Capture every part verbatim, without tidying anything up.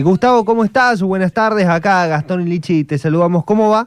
Gustavo, ¿cómo estás? Buenas tardes, acá Gastón y Lichi, te saludamos. ¿Cómo va?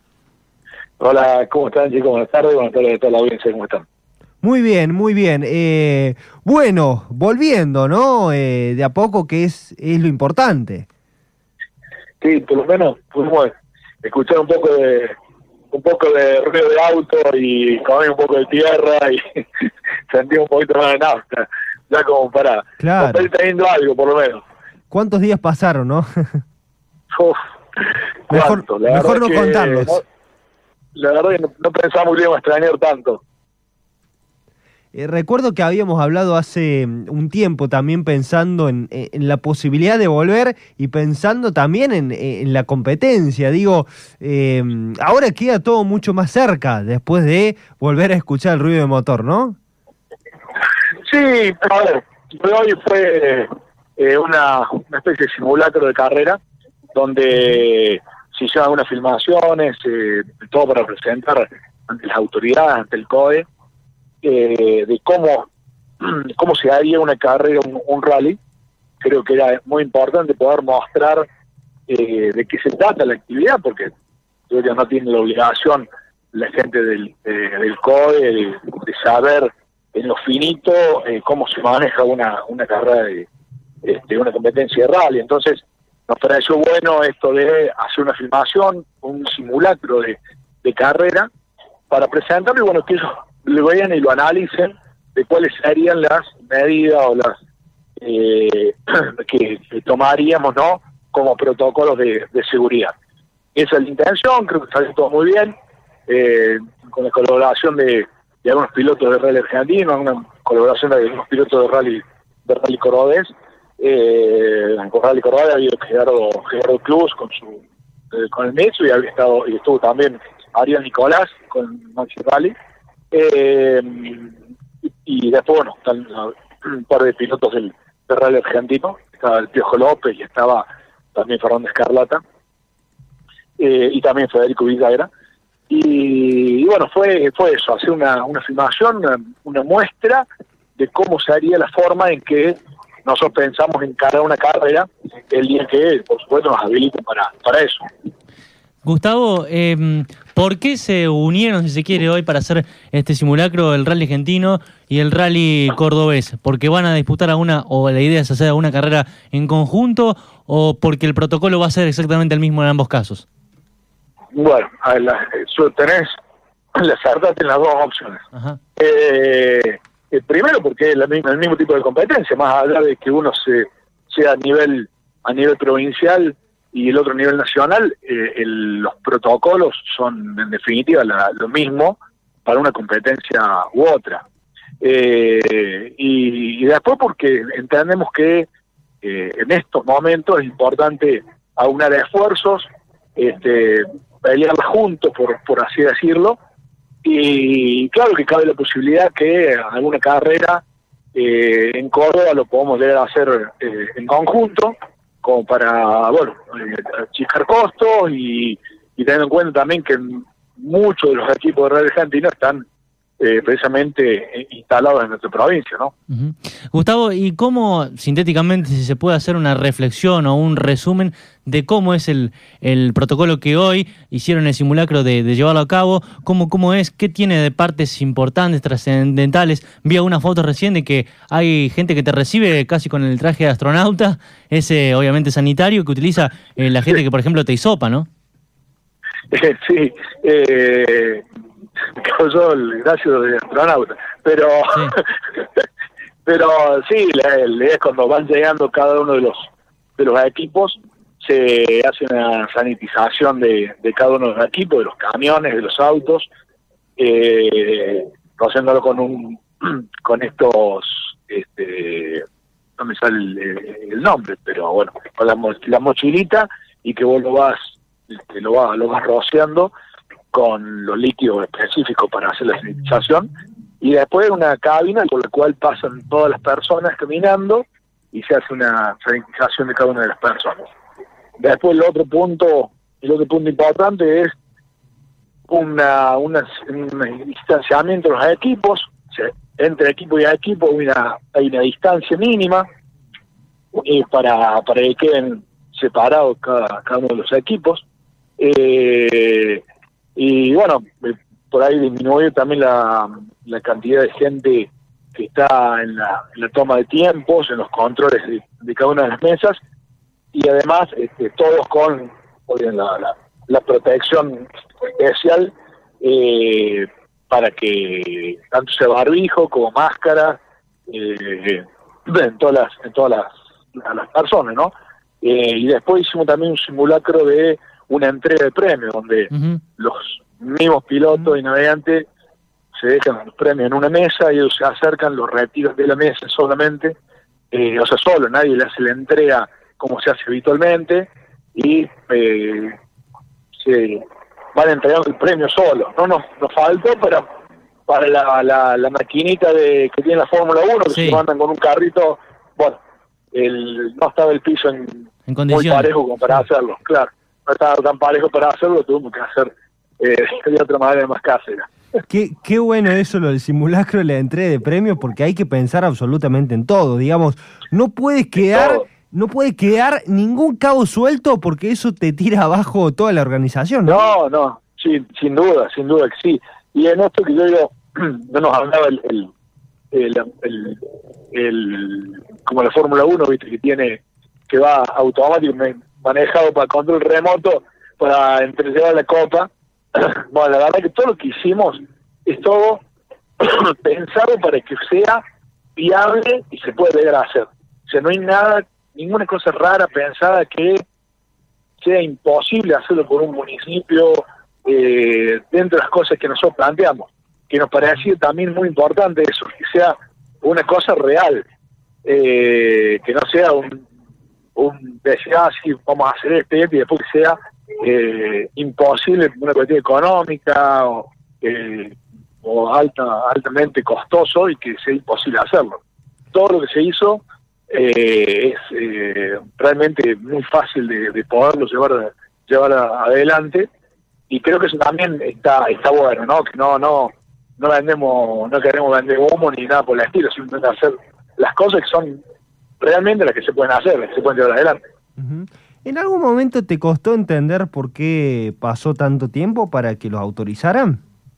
Hola, ¿cómo están, chicos? Buenas tardes, buenas tardes a toda la audiencia, ¿cómo están? Muy bien, muy bien. Eh, bueno, volviendo, ¿no? Eh, de a poco, que es, es lo importante. Sí, por lo menos pudimos escuchar un poco de un poco de ruido de auto y comer un poco de tierra y sentir un poquito más de nafta, ya como para, Claro. para ir teniendo algo, por lo menos. ¿Cuántos días pasaron, no? Uf, mejor cuánto, la mejor no verdad que contarlos. no, la verdad que no, no pensamos que íbamos a extrañar tanto. Eh, recuerdo que habíamos hablado hace mm, un tiempo también pensando en, en la posibilidad de volver y pensando también en, en la competencia. Digo, eh, ahora queda todo mucho más cerca después de volver a escuchar el ruido de motor, ¿no? Sí, a ver, lo de hoy fue eh, una, una especie de simulacro de carrera donde se hicieron algunas filmaciones, eh, todo para presentar ante las autoridades, ante el C O D E, eh, de cómo, cómo se haría una carrera, un, un rally. Creo que era muy importante poder mostrar eh, de qué se trata la actividad, porque ellos no tienen la obligación, la gente del, eh, del C O D E, de, de saber en lo finito eh, cómo se maneja una, una carrera de este, una competencia de rally. Entonces nos pareció bueno esto de hacer una filmación, un simulacro de, de carrera para presentarlo y bueno, que ellos lo vean y lo analicen de cuáles serían las medidas o las eh, que, que tomaríamos, ¿no?, como protocolos de, de seguridad. Esa es la intención, creo que salió todo muy bien, eh, con la colaboración de, de algunos pilotos de rally argentino, una colaboración de algunos pilotos de rally de rally cordobés. Eh, con Rally Cordobés ha habido Gerardo, Gerardo Cruz con su eh, con el Metsu, y había estado y estuvo también Ariel Nicolás con Maxi Rally. Eh, y, y después, bueno, están un par de pilotos del, del rally argentino, estaba el Piojo López y estaba también Fernando Escarlata, eh, y también Federico Villagra. Y, y bueno, fue fue eso, hacer una, una filmación, una, una muestra de cómo se haría la forma en que nosotros pensamos encarar una carrera el día que, por supuesto, nos habiliten para, para eso. Gustavo, eh, ¿por qué se unieron, si se quiere, hoy para hacer este simulacro el rally argentino y el rally cordobés? ¿Porque van a disputar alguna, o la idea es hacer alguna carrera en conjunto, o porque el protocolo va a ser exactamente el mismo en ambos casos? Bueno, a ver, la, tenés la certeza en las dos opciones. Ajá. Eh, eh, primero porque es la misma, el mismo tipo de competencia, más allá de que uno se, sea a nivel a nivel provincial y el otro a nivel nacional, eh, el, los protocolos son en definitiva la, lo mismo para una competencia u otra. Eh, y, y después porque entendemos que eh, en estos momentos es importante aunar esfuerzos, este, pelearla juntos, por, por así decirlo. Y claro que cabe la posibilidad que alguna carrera eh, en Córdoba lo podamos llegar a hacer eh, en conjunto, como para, bueno, eh, achicar costos y, y teniendo en cuenta también que muchos de los equipos de rally argentino están eh, precisamente eh, instalados en nuestra provincia, ¿no? Uh-huh. Gustavo, ¿y cómo, sintéticamente, si se puede hacer una reflexión o un resumen de cómo es el, el protocolo que hoy hicieron el simulacro de, de llevarlo a cabo? ¿Cómo, cómo es? ¿Qué tiene de partes importantes, trascendentales? Vi una foto recién de que hay gente que te recibe casi con el traje de astronauta, ese obviamente sanitario, que utiliza eh, la gente que, por ejemplo, te hisopa, ¿no? Sí, eh... causó el gracio de astronauta, pero sí. pero sí, la, la, es cuando van llegando cada uno de los de los equipos, se hace una sanitización de, de cada uno de los equipos, de los camiones, de los autos, eh, haciéndolo con un con estos este no me sale el, el nombre, pero bueno, con la, la mochilita, y que vos lo vas este, lo vas lo vas rociando con los líquidos específicos para hacer la sanitización, y después una cabina por la cual pasan todas las personas caminando y se hace una sanitización de cada una de las personas. Después el otro punto, el otro punto importante es una, una un distanciamiento de los equipos, o sea, entre equipo y equipo una, hay una distancia mínima eh, para, para que queden separados cada, cada uno de los equipos. Eh, y bueno, eh, por ahí disminuir también la, la cantidad de gente que está en la, en la toma de tiempos, en los controles de, de cada una de las mesas, y además este, todos con la, la, la protección especial eh, para que tanto sea barbijo como máscara eh, en todas las, en todas las, las personas, ¿no? Eh, y después hicimos también un simulacro de una entrega de premios, donde uh-huh. los mismos pilotos uh-huh. y navegantes se dejan los premios en una mesa y ellos se acercan, los retiran de la mesa solamente, eh, o sea, solo, nadie le hace la entrega como se hace habitualmente, y eh, se van entregando el premio solo. No nos, nos faltó para para la, la, la maquinita de que tiene la Fórmula uno, que sí. se mandan con un carrito, bueno, el, no estaba el piso en, en muy parejo como para sí. hacerlo, claro, no estaba tan parejo para hacerlo, tuvimos que hacer eh, de otra manera más casera. Qué, qué bueno eso, lo del simulacro de la entrega de premios, porque hay que pensar absolutamente en todo, digamos, no puedes quedar... No puede quedar ningún cabo suelto porque eso te tira abajo toda la organización, ¿no? No, no, sí, sin duda, sin duda que sí. Y en esto que yo digo, no nos hablaba el, el, el, el, el como la Fórmula uno, viste, que tiene, que va automático, manejado para control remoto, para entregar la copa. Bueno, la verdad que todo lo que hicimos es todo pensado para que sea viable y se pueda llegar a hacer. O sea, no hay nada, ninguna cosa rara pensada que sea imposible hacerlo por un municipio, eh, dentro de las cosas que nosotros planteamos, que nos parecía también muy importante eso, que sea una cosa real, eh, que no sea un, un decir, ah, sí, vamos a hacer este y después que sea eh, imposible, una cuestión económica o, eh, o alta, altamente costoso y que sea imposible hacerlo. Todo lo que se hizo Eh, es eh, realmente muy fácil de, de poderlo llevar llevar a, adelante, y creo que eso también está está bueno, ¿no? Que no no no vendemos, no queremos vender humo ni nada por el estilo, simplemente hacer las cosas que son realmente las que se pueden hacer, las que se pueden llevar adelante. Uh-huh. ¿En algún momento te costó entender por qué pasó tanto tiempo para que los autorizaran?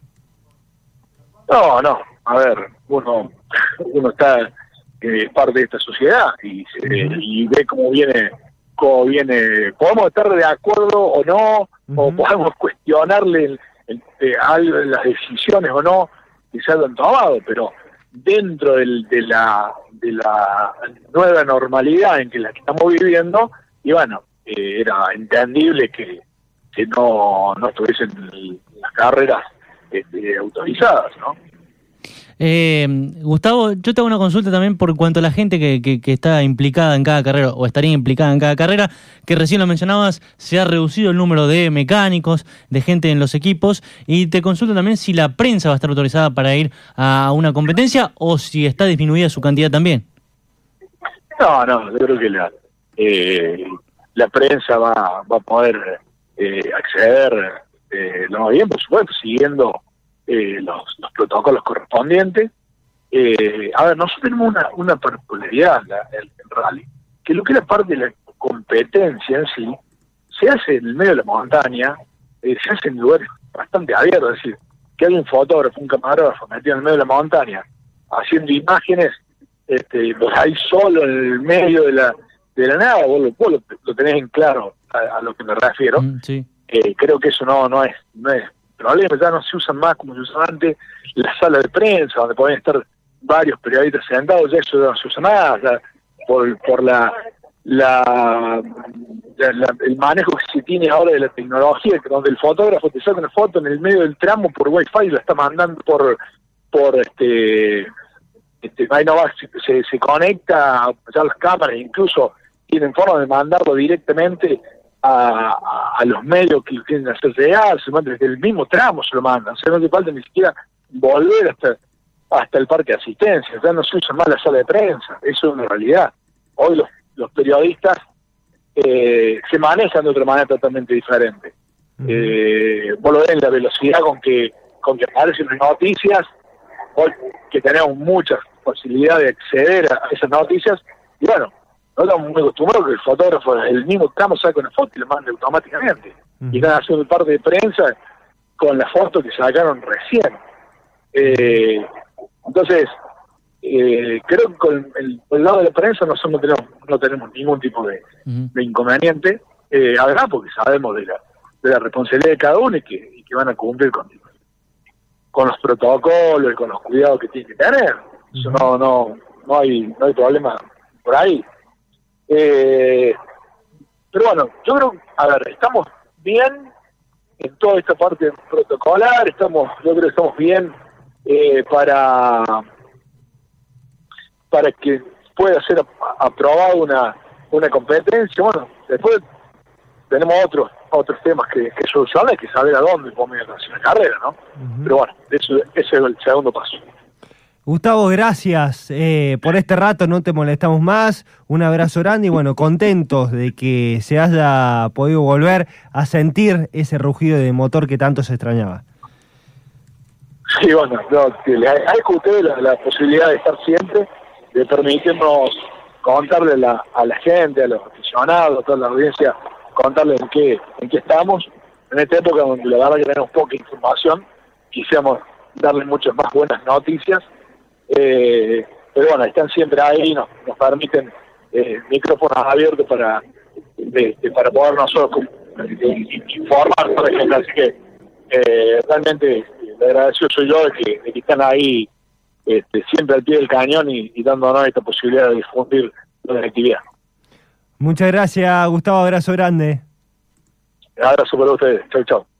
No, no, a ver, uno uno está que es parte de esta sociedad y, eh, y ve cómo viene, cómo viene, podemos estar de acuerdo o no, uh-huh. o podemos cuestionarle el, el, el, el, las decisiones o no que se han tomado, pero dentro del, de la de la nueva normalidad en que la que estamos viviendo, y bueno, eh, era entendible que, que no, no estuviesen las carreras este, autorizadas, ¿no? Eh, Gustavo, yo te hago una consulta también por cuanto a la gente que, que, que está implicada en cada carrera o estaría implicada en cada carrera, que recién lo mencionabas, se ha reducido el número de mecánicos, de gente en los equipos, y te consulto también si la prensa va a estar autorizada para ir a una competencia o si está disminuida su cantidad también. No, no, yo creo que la, eh, la prensa va, va a poder eh, acceder eh, lo más bien, por supuesto, siguiendo Eh, los, los protocolos correspondientes. Eh, a ver, nosotros tenemos una, una particularidad en el rally, que lo que es la parte de la competencia en sí, se hace en el medio de la montaña, eh, se hace en lugares bastante abiertos, es decir, que hay un fotógrafo, un camarógrafo metido en el medio de la montaña, haciendo imágenes, este, pues ahí solo en el medio de la de la nada, vos lo, vos lo, lo tenés en claro a, a lo que me refiero. Mm, sí. eh, creo que eso no, no es, no es problema, ya no se usan más como se usaban antes las salas de prensa, donde podían estar varios periodistas sentados, ya eso ya no se usa más, ya, por, por la, la, la, la el manejo que se tiene ahora de la tecnología, que donde el fotógrafo te saca una foto en el medio del tramo por wifi y la está mandando por por este, este ahí no va, se, se, se conecta ya las cámaras, incluso tienen forma de mandarlo directamente A, a, a los medios que lo quieren hacer llegar, se manda desde el mismo tramo, se lo mandan, o sea, no hace falta ni siquiera volver hasta hasta el parque de asistencia, ya no se usa más la sala de prensa, eso es una realidad. Hoy los, los periodistas eh, se manejan de otra manera totalmente diferente. Uh-huh. Eh, vos lo ves en la velocidad con que con que aparecen las noticias, hoy que tenemos muchas posibilidades de acceder a esas noticias, y bueno, no estamos muy acostumbrados que el fotógrafo, el mismo tramo saca una foto y la manda automáticamente. Uh-huh. Y están haciendo parte de prensa con la foto que sacaron recién. Eh, entonces, eh, creo que con el, con el lado de la prensa nosotros no tenemos, no tenemos ningún tipo de, uh-huh. de inconveniente, eh, además porque sabemos de la, de la responsabilidad de cada uno y que, y que van a cumplir con, con los protocolos y con los cuidados que tienen que tener. Uh-huh. Eso no, no, no hay, no hay problema por ahí. Eh, pero bueno, yo creo, a ver, estamos bien en toda esta parte protocolar, estamos, yo creo que estamos bien eh, para para que pueda ser aprobada una una competencia. Bueno, después tenemos otros otros temas que, que solucionar, hay que saber a dónde podemos hacer una carrera, ¿no? Uh-huh. Pero bueno, eso, ese es el segundo paso. Gustavo, gracias eh, por este rato, no te molestamos más, un abrazo grande y bueno, contentos de que se haya podido volver a sentir ese rugido de motor que tanto se extrañaba. Sí, bueno, no, le agradezco a ustedes la, la posibilidad de estar siempre, de permitirnos contarle la, a la gente, a los aficionados, a toda la audiencia, contarles en qué, en qué estamos, en esta época donde la verdad que tenemos poca información, quisiéramos darles muchas más buenas noticias. Eh, pero bueno, están siempre ahí, nos, nos permiten eh, micrófonos abiertos para de, de, para poder nosotros eh, informar, por ejemplo. Así que eh, realmente le agradecido soy yo de que, de que están ahí este, siempre al pie del cañón y, y dándonos esta posibilidad de difundir la actividad. Muchas gracias, Gustavo, abrazo grande. Un abrazo para ustedes, chau chau.